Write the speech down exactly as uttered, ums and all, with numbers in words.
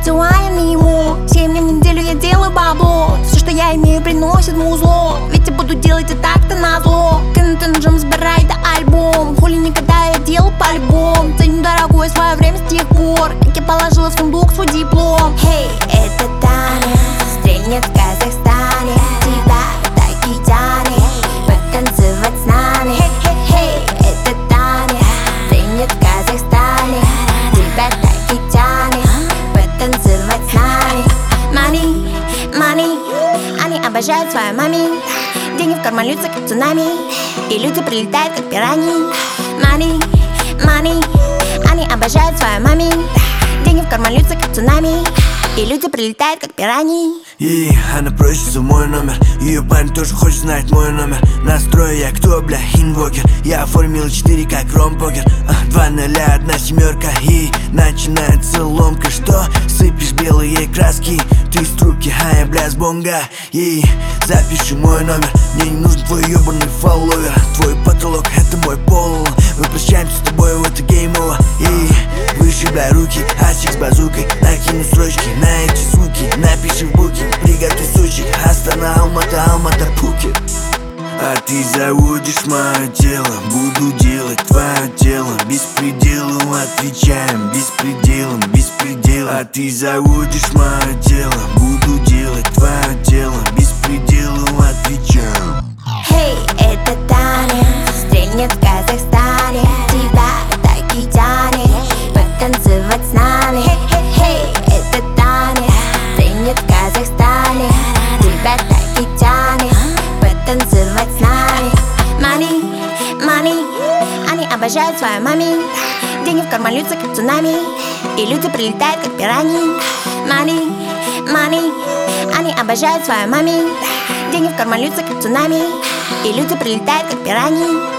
дела я не ему. Семь дней в неделю я делаю бабло. Все, что я имею, приносит музло. Ведь я буду делать и так-то назло. Кэнтон Джем, забирай да альбом. Хули никогда я делал по-любому. Ценю дорогое свое время с тех пор, как я положила в сундук свой диплом. Хей, это Таня, стрельнет в Казахстане. Тебя так и тянет потанцевать с нами. Хей, это Таня, стрельнет в Казахстане. Тебя так и тянет потанцевать с нами. Money, money, они обожают свою мами. Деньги в карман льются, как цунами, и люди прилетают, как пираньи. Money, money, они обожают свою мами. Деньги в карман льются, как цунами, и люди прилетают, как пираньи. И она просит за мой номер. Ее парень тоже хочет знать мой номер. Настрой я кто, бля, инвокер. Я оформил четыре как ромпокер. а, Два ноля, одна семерка. И начинается ломка. Что? Сыпешь белые краски. Ты с трубки, а я, бля, с бонга. И запиши мой номер. Мне не нужен твой ебаный фолловер. Твой потолок — это мой пол. Мы прощаемся с тобой, в это геймово. И вышибай руки, асик с базукой. Накину строчки на эти звуки. Напиши в буке, приготовь сучек. Астана, Алмата, Алмата, Пхукет. А ты заводишь мое тело, буду делать твое тело. Беспределу отвечаем, беспределом, беспредел. А ты заводишь мое тело, буду делать твое тело. Беспределу отвечаем. Хей, это Таня, стрельнет в Казахстане. Тебя так и тянет потанцевать с нами. Хей, это Таня, стрельнет в Казахстане. Тебя так и тянет потанцевать с нами. Money, money, они обожают свою мами. Деньги в карман льются, как цунами, и люди прилетают, как пираньи. Money, money, они обожают свою мами. Деньги в карман льются, как цунами, и люди прилетают, как пираньи.